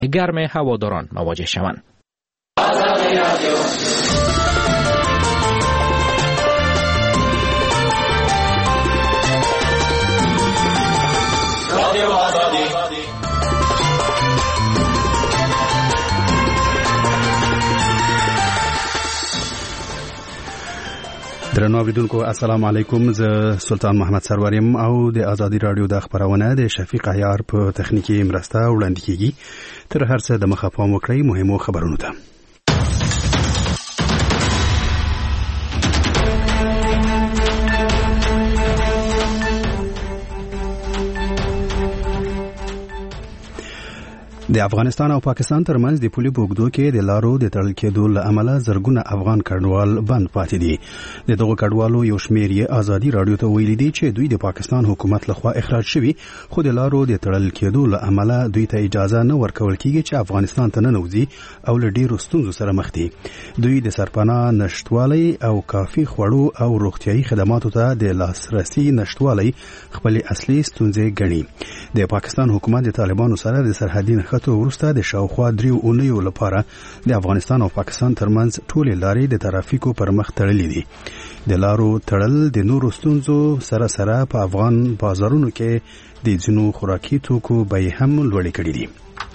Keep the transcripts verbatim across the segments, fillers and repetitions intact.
گرم هواداران مواجه شوند. درنو اوریدونکو السلام علیکم. زه سلطان محمد سروریم او د آزادی رادیو د خبرونه د شفیق عیار په تخنیکی مرسته وړاندې کیږي. تر هر څه د مخه پام وکړئ مهمو خبرونو ته. د افغانستان او پاکستان ترمنځ د پولي بوګدو کې د لارو د تړل کېدو له امله زرګونه افغان کډوال بند پاتې دي. د دغو کډوالو یو شمېر یې آزادي رادیو ته ویلي دي چې دوی د پاکستان حکومت لخوا اخراج شوي، خو د لارو د تړل کېدو له امله دوی ته اجازه نه ورکول کیږي چې افغانستان ته ننوځي او له ډیرو ستونزو سره مخ دي. دوی د سرپناه نشټوالي او کافي خوړو او روغتيایي خدماتو ته د لاسرسي نشټوالي خپل اصلي ستونزې ګڼي. د پاکستان حکومت د طالبانو سره د سرحدي نښتو ورسته د شاوخوا دریو اونیو لپاره د افغانستان او پاکستان ترمنځ ټولې لارې د ترافیکو پر مخ تړلې دي. د لارو تړل د نورو ستونزو سره سره په افغان بازارونو کې د ځینو خوراکي توکو بیې هم لوړې کړې دي.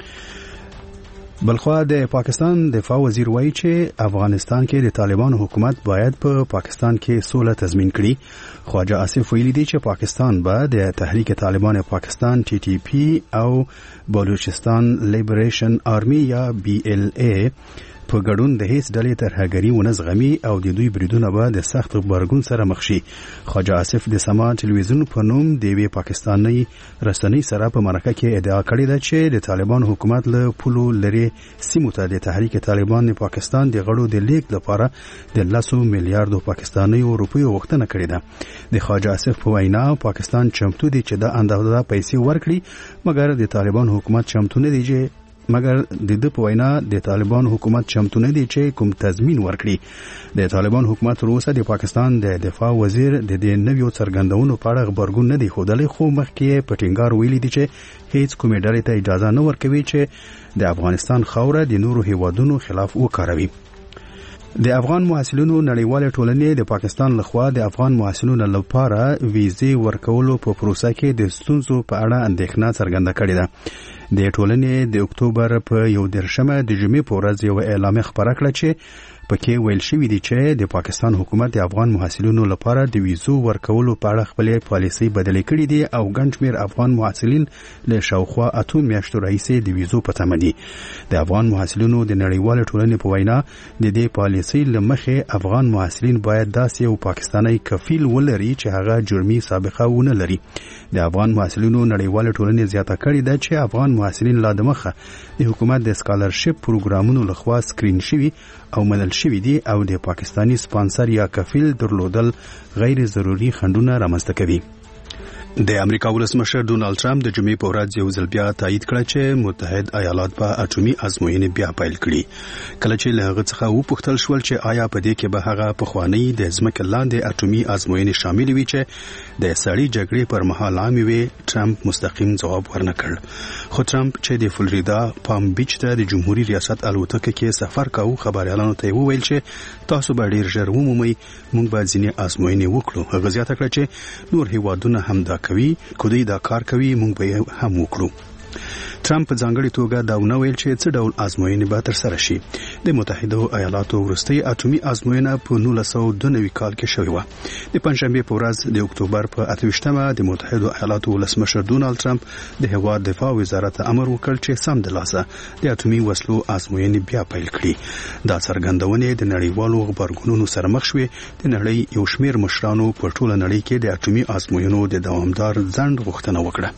بلخوا د پاکستان دفاع وزیر وایي چې افغانستان کې د طالبانو حکومت باید په پا پاکستان کې سوله تضمین کړي. خواجه آصف ویلي دی چې پاکستان به د تحریک طالبان پاکستان ټي ټي پی او بلوچستان لیبریشن آرمی یا بی ال ای په ګډون د هیڅ ډلې ترهګري ونه زغمي او د دوی بریدونه به د سخت غبرګون سره مخ شي. خواجه آصف د سما ټلویزیون په نوم د یوې پاکستاني رسنۍ سره په مرکه کې ادعا کړې ده چې د طالبان حکومت له پولو لري سیمو ته د تحریک طالبان پاکستان د غړو د لیک لپاره د لسو میلیارډو پاکستاني روپیو غوښتنه کړې ده. د خواجه آصف په وینا پاکستان چمتو دی چې د اندازه پیسې ورکړي، مګر د طالبان حکومت چمتو نه دی چې مګر د د په وینا د طالبان حکومت چمتو نه دی چې کوم تضمین ورکړي. د طالبان حکومت روسه د پاکستان د دفاع وزیر د دې نویو څرګندونو په اړه خبرګون نه دی ښودلی، خو مخکې په ټینګار ویلي دی چې هیڅ کومې ډلې ته اجازه نه ورکوي چې د افغانستان خاوره د نورو هیوادونو خلاف وکاروي. د افغان محصلینو نړیواله ټولنې د پاکستان لخوا د افغان محصلینو لپاره ویزې ورکولو په پروسه کې د ستونزو په اړه اندېښنه څرګنده کړې ده. د ټولنې د اکتوبر په یو درشمه د جمعې په ورځ یو اعلامیه خپره کړه چې پکې ویل شوی دی چې د پاکستان حکومت د افغان محصلینو لپاره د ویزو ورکولو په اړه خپلې پالیسۍ بدلې کړې دي او ګڼ شمېر افغان محصلین له شاوخوا اته میاشتو راهیسې د ویزو په تمه دي. د افغان محصلینو د نړیوالې ټولنې په وینا د دې پالیسۍ له مخې افغان محصلین باید داسې یو پاکستاني کفیل ولري چې هغه جرمي سابقه ونه لري. د افغان محصلینو نړیواله ټولنې زیاته کړې ده چې افغان محصلین لا د مخه د حکومت د سکالرشپ پروګرامونو لخوا سکرین شوي او منل شوي دي او د پاکستانی سپانسر یا کفیل درلودل غیر ضروري خنډونه رامنځته کوي. د امریکا ولسمشر ډونالد ټرمپ د جمعې په ورځ یو ځل بیا تایید کړ چې متحد ایالات به اټومي ازموینې بیا پیل کړي. کله چې له هغه څخه وپوښتل شول چې آیا په دې کې به هغه پخوانی د ځمکې لاندې اټومي ازموینې شامل وي چې د سړی جګړې پر مهال عامې وي، ټرمپ مستقیم ځواب ورنکړ. خو ټرمپ چې د فلوریدا پام بیچ ته د جمهوریت ریاست الوتکه کې سفر کاوه خبريالانو ته وویل چې تاسو به ډیر ژر ومومئ موږ به ځینې ازموینې وکړو. هغه زیاته کړه چې نور هیوادونه هم دا کوي، کودی دا کار کوي، موږ به هم وکړو. ټرمپ په ځانګړي توګه دا ونه ویل چې څه ډول ازموینې به ترسره شي. د متحده ایالاتو وروستۍ اټومي ازموینه په نولس سوه دوه نوي کال کې شوې وه. د پنځشنبې په ورځ د اکتوبر په اته ویشتمه د متحده ایالاتو ولسمشر ډونالد ټرمپ د هیواد دفاع وزارت امر وکړ چې سم د لاسه د اټومي وسلو ازموینې بیا پیل کړي. دا څرګندونې د نړیوالو غبرګونونو سره مخ شوې. د نړۍ یو شمېر مشرانو په ټوله نړۍ کې د اټومي ازموینو د دوامدار ځنډ غوښتنه وکړه.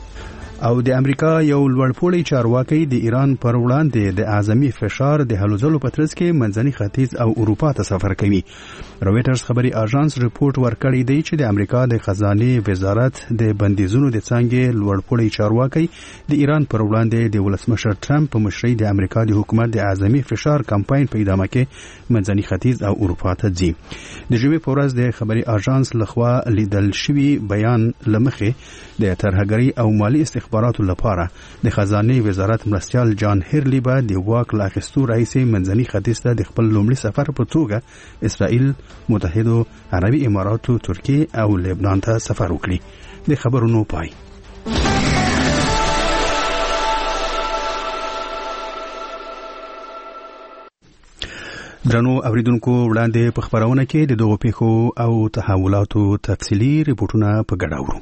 او د امریکا یو لوړپوړی چارواکي د ایران پر وړاندې د اعظمي فشار د هلو ځلو په ترڅ کې منځني ختیځ او اروپا ته سفر کوي. رويټرز خبري اژانس ریپورت ورکړی دی چې د امریکا د خزانه وزارت د بندیزونو د څنګه لوړپوړی چارواکي د ایران پر وړاندې د ولسمشر ټرمپ په مشرۍ د امریکا د حکومت د اعظمي فشار کمپاین په ادامه کې منځني ختیځ او اروپا ته ځي. د جمعې په ورځ د خبري اژانس لخوا لیدل شوی بیان لمخه د ترهګری او مالی استخباراتي استخباراتو لپاره د خزانه وزارت مرستیال جان هیرلی به د واک لا اخیستو رئیس منځني ختیځ ته د خپل لومړي سفر په توګه اسرائیل، متحده عربي اماراتو، ترکیه او لبنان ته سفر وکړي. د خبرونو پای. درنو اوریدونکو، وړاندې په خبرونه کې د دغو پیښو او تحولاتو تفصیلي ریپورتونه په ګډه اورو.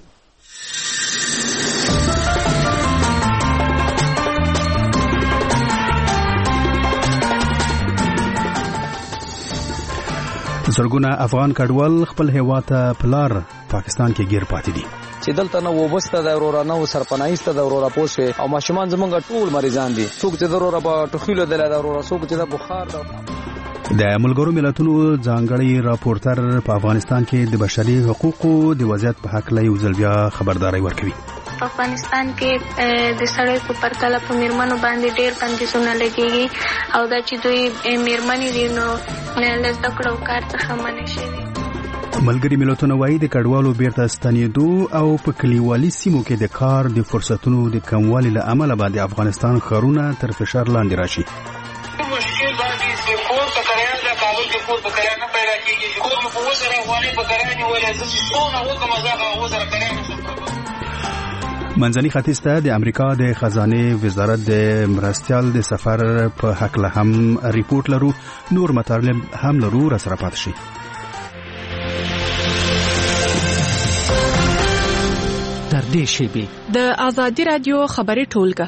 زرګونه افغان کډوال خپل هیواد ته پلار پاکستان کې گیر پاتې دي. چې دلته نو وبسته د ورورانه او سرپنایسته د ورورا پوسه او ماشومان زمونږ ټول مریضان دي. څوک چې د ورورا په ټخیلو د لا ورورا، څوک چې د بخار د د ملګرو ملتونو ځانګړي راپورټر په افغانستان کې د بشري حقوقو د وضعیت په حق له یو ځل بیا خبرداري ورکوي. په افغانستان کې د سړی په پرتله په میرمنو باندې ډېر بندیزونه لګېږي او دا چې دوی میرمنې دي نو له زده کړو کار څخه منع شوي. ملګري ملتونه وایي د کډوالو بیرته ستنېدو او په کلیوالي سیمو کې د کار د فرصتونو د کموالي له امله باندې افغانستان ښارونه تر فشار لاندې راشي. مشکل باندې چې کور په کرایا د کابل کې کور په کرایا نه پیدا کېږي. کور په وسره افغاني په کرایا نه ولې چې څونه وکم ځای وسره کرایا نه. منځني ختیځ ته د امریکا د خزانه وزارت د مرستیال د سفر په حق له هم ریپورت لرو. نور مطالب هم لرو، را سره پات شي. تر دې شی د آزادی رادیو خبري ټولګه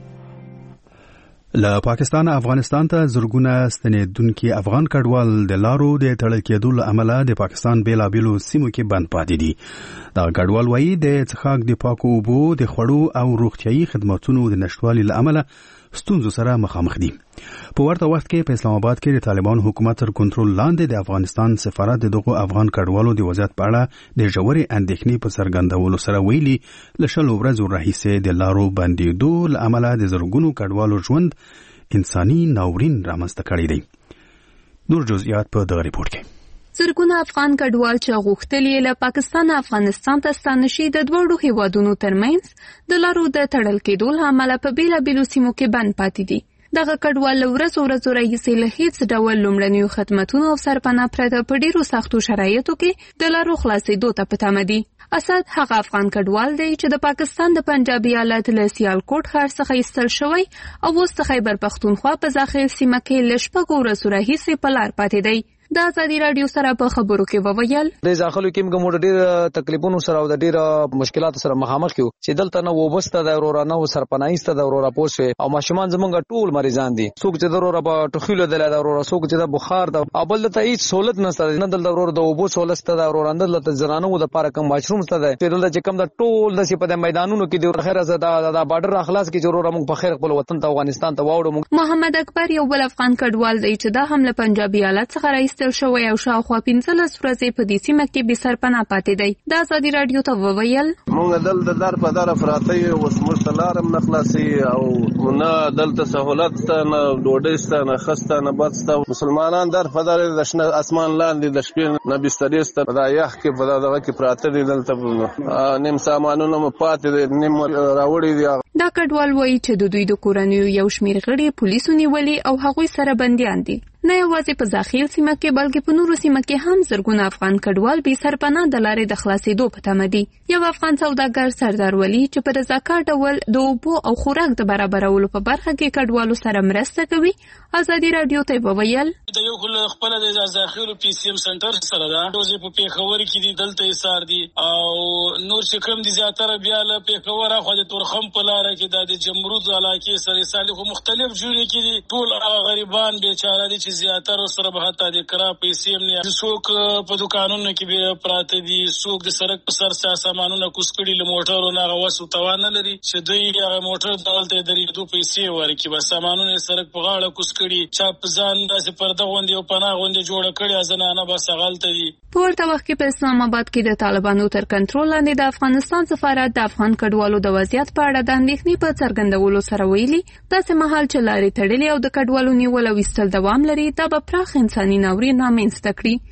له پاکستان افغانستان ته زرګونه ستنېدونکي افغان کډوال د لارو د تړل کېدو له امله د پاکستان بیلابیلو سیمو کې بند پاتې دي. دا کډوال وایي د څښاک د پاکو اوبو، د خوړو او روغتیايي خدماتونو د نشټوالي له امله ستونزو سره مخامخ دي. په ورته وخت کې په اسلام آباد کې د طالبان حکومت تر کنټرول لاندې د افغانستان سفارت دغه افغان کډوالو د وضعیت په اړه د ژورې اندېښنې په څرګندولو سره ویلي له شلو ورځو راهیسې د لارو بندېدو له امله د زرګونو کډوالو ژوند انساني ناورین رامنځته کړی دی. نور جزئیات په دغه ریپورت کې. زرګونه افغان کډوال چې غوښتل له پاکستان افغانستان ته ستانه شي د دوړو هیوادونو ترمنځ د لارو د تړل کېدو له امله په بیلابیلو سیمو کې بند پاتې دي. دغه کډوال ورځ ورځ راهیسې له هیڅ ډول لومړنیو خدماتونو او سرپناه پرته په ډیرو سختو شرایطو کې د لارو خلاصېدو ته په تمه دي. اسد هغه افغان کډوال دی چې د پاکستان د پنجاب ایالت له سیالکوټ ښار څخه ایستل شوی او اوس د خیبر پښتونخوا په ځاخیل سیمه کې له شپږو ورځو راهیسې په لار پاتې دی. د آزادی رادیو سره په خبرو کې وویل د ځاخلو کې موږ ډېر تکلیفونو سره او د ډېر مشکلاتو سره مخامخ یو چې دلته نو وبسته د ورورانه او سرپنایسته د ورورا پوسه او ماشومان زمونږ ټول مریضان دي. څوک چې د ورورا په ټخیلو د لا ورورا، څوک چې د بخار د ابل ته هیڅ سہولت نشته. نه د ورور د وبو سہولت ته د ورورانه د زنانو د پاره کم ماشروم ته ده چې د چې کم د ټول د سی په میدانونو کې د خیر زده د بارډر اخلاص کې ضرور موږ په خیر خپل وطن ته افغانستان ته واوړو. محمد اکبر یو بل افغان کډوال دی چې د حمله پنجاب ایالت څخه راایستل شوی او خو پنځلس ورځې په دې سیمه کې به سرپناه پاتې دی. د آزادی رادیو ته وویل موږ دلته در په در افراطي او سمستلارم نخلاصي او نه دلته سہولت نه ډوډۍ ست نه خسته نه بدسته مسلمانان در په در د شنه اسمان لاندې د شپې نه بسترې ست په یخ کې په دغه کې پراته دي. دلته نیم سامانونه پاتې دي، نیم راوړي دي. دا کډوال وایي چې د دوی د کورنیو یو شمېر غړي پولیسو نیولي او هغوی سره بندیان دي. نه یوازې په ځاخیل سیمه کې بلکې په نورو سیمه کې هم زرګونه افغان کډوال بې سرپناه د لارې د خلاصېدو په تمه دي. یو افغان سوداګر سردار ولی چې په رضاکار ډول د اوبو او خوراک د برابرولو په برخه کې کډوالو سره مرسته کوي، آزادی رادیو ته وویل د یو خل خپل د ځاخیل پی سی ام سنټر سره دا دوزه په پیښور کې دي، دلته ایثار دي او نور چې کوم دي زیاتره بیا له پیښور خو د تورخم په لار کې د جمرود علاقې سره سالي خو مختلف جوړې کې دي. ټول غریبان بیچاره دي چې زیاتره سره به حتی د کرا پیسې هم څوک په دکانونو کې به پراته دي، څوک د سړک په سر سا سامانونه کوسکړي له موټرو نه غوسو توان نه لري چې دوی هغه موټر دلته درې دوه پیسې ورکړي، بس سامانونه سړک په غاړه کوسکړي چاپ ځان داسې پرده غوندي او پناه غوندي جوړ کړي ځنانه بس غلطه دي. په ورته وخت کې په اسلام آباد کې د طالبانو تر کنټرول لاندې د افغانستان سفارت د افغان کډوالو د وضعیت په اړه د اندېښنې په څرګندولو سره ویلي داسې مهال چې لارې تړلې او د کډوالو نیول او ایستل دوام لري دا به پراخ انساني ناورین رامنځته کړي.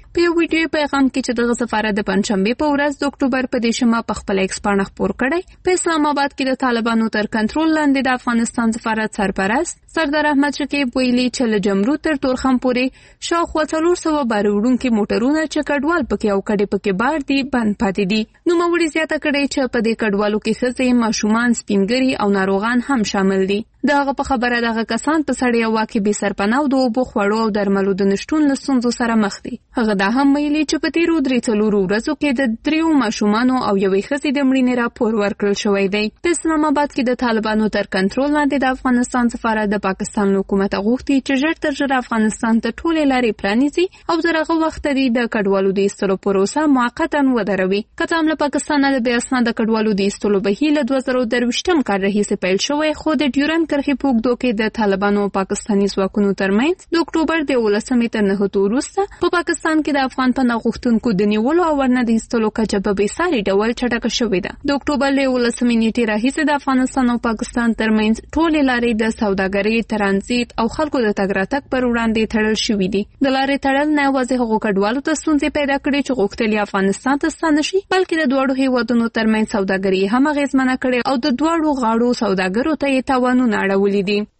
په یو ویډیو پیغام کې چې دغه سفارت د پنځشنبه په ورځ د اکتوبر په دیشمه په خپل ایکس باندې خبر کړی په اسلام آباد کې د طالبانو تر کنټرول لاندې د افغانستان سفارت سرپرست سردار احمد شکیب ویلي چې له جمرود تر تورخم پورې شاوخوا څلور سوه باروړونکي موټرونه چې کډوال پکې او کډې پکې بار دي بند پاتې دي. نوموړي زیاته کړې چې په دې کډوالو کې ښځې، ماشومان، سپینګري او ناروغان هم شامل دي. دغه په خبره دغه کسان په سړی هوا کې بې سرپناه او د اوبو خوړو او درملو د نشټون له ستونزو سره مخ دي. هغه دا هم ویلي چې په تیرو درې څلورو ورځو کې د دریو ماشومانو او یوې ښځې د مړینې راپور ورکړل شوی دی. په اسلام آباد کې د طالبانو تر کنټرول لاندې د افغانستان سفارت د پاکستان حکومت غوښتي چې ژر تر ژره افغانستان ته ټولې لارې پرانیزي او تر هغه وخته د کډوالو د ایستلو پروسه موقتا ودروي. که څه هم له پاکستانه د بې اسناده کډوالو د ایستلو بهیر له دوه زره درویشتم کال راهیسې پیل شوی، خو د ډیورنډ کرښې په اوږدو کې د طالبانو او پاکستاني ځواکونو ترمنځ د اکتوبر د یولسمې تر نهه وروسته په پاکستان کې د افغان پناه غوښتونکو د نیولو او ورنه د ایستلو کچه په بېساري ډول چټکه شوې ده. د اکتوبر له یولسمې نیټې راهیسې د افغانستان او پاکستان ترمنځ ټولې لارې د سوداګرۍ، ترانزیت او خلکو د تګ راتګ پر وړاندې تړل شوي دي. د لارې تړل نه یوازې هغو کډوالو ته ستونزې پیدا کړې چې غوښتل یې افغانستان ته ستانه شي، بلکې د دواړو هیوادونو ترمنځ سوداګري هم اغېزمنه کړې او د دواړو غاړو سوداګرو ته یې تاوانونه اړولي دي.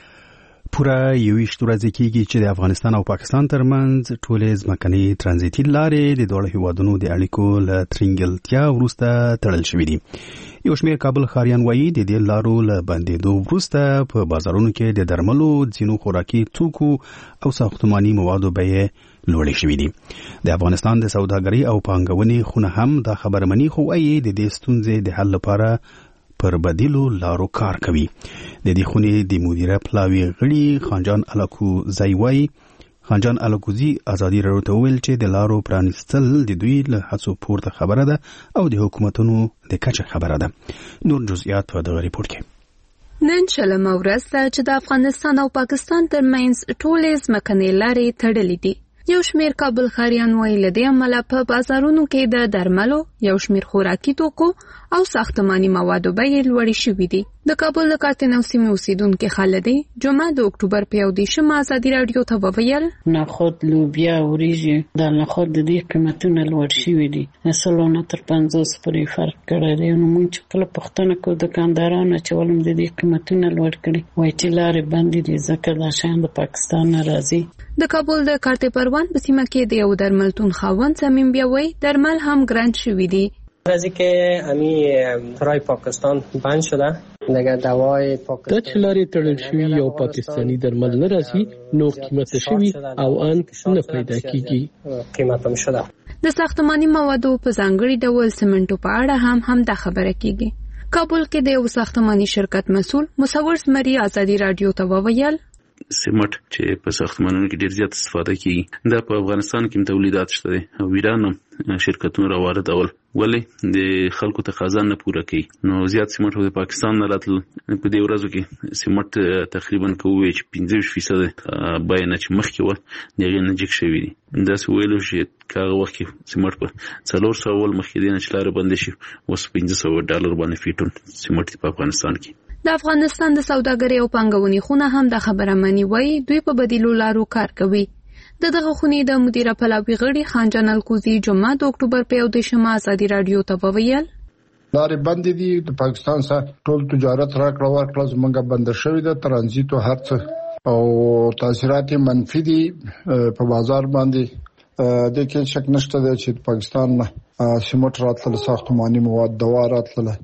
پوره یویشت ورځې کېږي چې د افغانستان او پاکستان ترمنځ ټولې ځمکنۍ ترانزیتي لارې د دواړو هیوادونو د اړیکو له ترنګلتیا وروسته تړل شوي دي. یو شمېر کابل ښاریان وایي د دې لارو له بندېدو وروسته په بازارونو کې د درملو، ځینو خوراکي توکو او ساختماني موادو بیې لوړې شوې دي. د افغانستان د سوداګرۍ او پانګونې خونه هم دا خبره مني، خو وایي د دې ستونزې د حل لپاره پر بدیلو لارو کار کوي. د دې خونې د مدیره پلاوي غړي خانجان الکوزی وایي خانجان الکوزی ازادي راډیو ته وویل چې د لارو پرانیستل د دوی له هڅو پورته خبره ده او د حکومتونو د کچه خبره ده. نور جزئیات په دغه ریپورت کې. نن شلمه ورځ ده چې د افغانستان او پاکستان ترمنځ ټولې ځمکنۍ لارې تړلې دي. یو شمېر کابل ښاریان وایي له دې امله په بازارونو کې د درملو، یو شمېر خوراکي توکو او ساختماني موادو بیې لوړې شوي دي. د کابل د کاتنو سیمې اوسیدونکي خالدي جمعه د اکتوبر په یو دېرشمه ازادي راډیو ته وویل نخود، لوبیا، وریجې د نخود د دې قیمتونه لوړ شوي دي، سلو نه تر پنځوس پورې فرق کړی دی. نو موږ چې کله پوښتنه کوو دکاندارانو چې ولې د دې قیمتونه لوړ کړي، وایي چې لارې بندې دي ځکه دا شیان د پاکستان نه راځي. د کابل د کارت پروان په سیمه کې د یو درملتون خاوند صمیم بیا وایي درمل هم ګران شوي دي. راځي کې امی فرای پاکستان بند شده دیگه دوای پاکستان د چلاري تړل شوی یو پاکستانی درمل نه راځي، نو قیمت شوی او ان نه پیدا کیږي، قیمت هم شده. د ساختماني موادو په ځانګړي ډول سیمنټو په اړه هم هم دا خبره کیږي. کابل کې د یو ساختماني شرکت مسؤل مصور سمري ازادي راډیو ته وویل سیمټ چې په ساختمانونو کې ډیر زیات استفاده کیږي، دا په افغانستان کې تولیدات شته دي او ایران شرکتونه راواردول، ولې د خلکو تقاضا نه پوره کوي. نو زیات سیمټ د پاکستان نه راتل. په دې ورځو کې سیمټ تقریبا کوي چې پنځه فیصد بیه چې مخکې و دغه نه جګ شوی دي. دا څه ویلو چې کاغه وخت کې سیمټ په څلور سوه ول مخکې دینه چې لار بند شي، اوس پنځه سوه ډالر باندې فیټون سیمټ په افغانستان کې. د افغانستان د سوداګرۍ او پانګونې خونه هم د خبره مني، وایي دوی په بدیلو لارو کار کوي. د دغه خونې د مدیره پلاوي غړي خانجان الکوزی جمعه د اکتوبر په یو دېرشمه ازادي راډیو ته وویل لارې بندې دي، د پاکستان سره ټول تجارت راکړه ورکړه زموږ بند شوی ده، ترانزیت او هر څه او تاثیرات منفي دي په بازار باندې. د کې شک نشته چې پاکستان سیمټ راتله، ساختماني مواد، دوا راتله،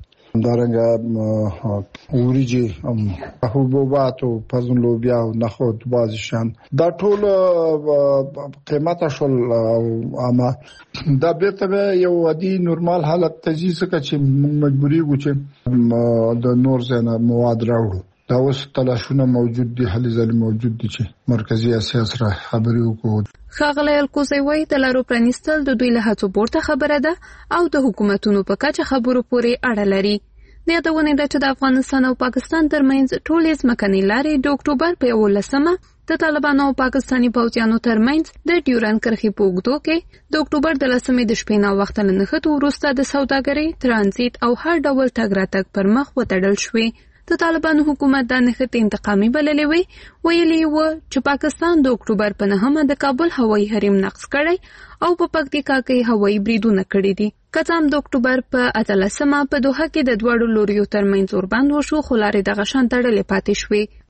همدارنګه وریجې، حبوبات او پزن لوبیا او نخود بعضې شیان دا ټول قیمته شول او اما دا بیرته یو عادي نورمال حالت ته ځي ځکه چې موږ مجبوري یو چې د نور ځای نه مواد راوړو. دا اوس تلاشونه موجود دي، هلې ځلې موجود دي چې مرکزي اسیا سره خبرې وکړو. ښاغلی الکوزی وایي د لارو پرانیستل د دوی له هڅو پورته خبره ده او د حکومتونو په کچه خبرو پورې اړه لري. د یادونې ده چې د افغانستان او پاکستان ترمنځ ټولې ځمکنۍ لارې د اکتوبر په یولسمه د طالبانو او پاکستاني پوځیانو ترمنځ د ډیورنډ کرښې په اوږدو کې د اکتوبر د لسمې د شپې ناوخته له نښتو وروسته د سوداګرۍ، ترانزیت او هر ډول تګ راتګ پر مخ وتړل شوې. د طالبانو حکومت د نښتې انتقامي بللې وي. ویلي و چې پاکستان د اکتوبر په نهمه د کابل هوایي حریم نقض کړی او په پکتیکا کې هوایي بریدونه کړي دي. کڅام د اکتوبر په اتلسمه په دوحه کې د دواړو لوریو ترمنځ اوربند وشو، خو لارې دغه شان تړلې پاتې شوې.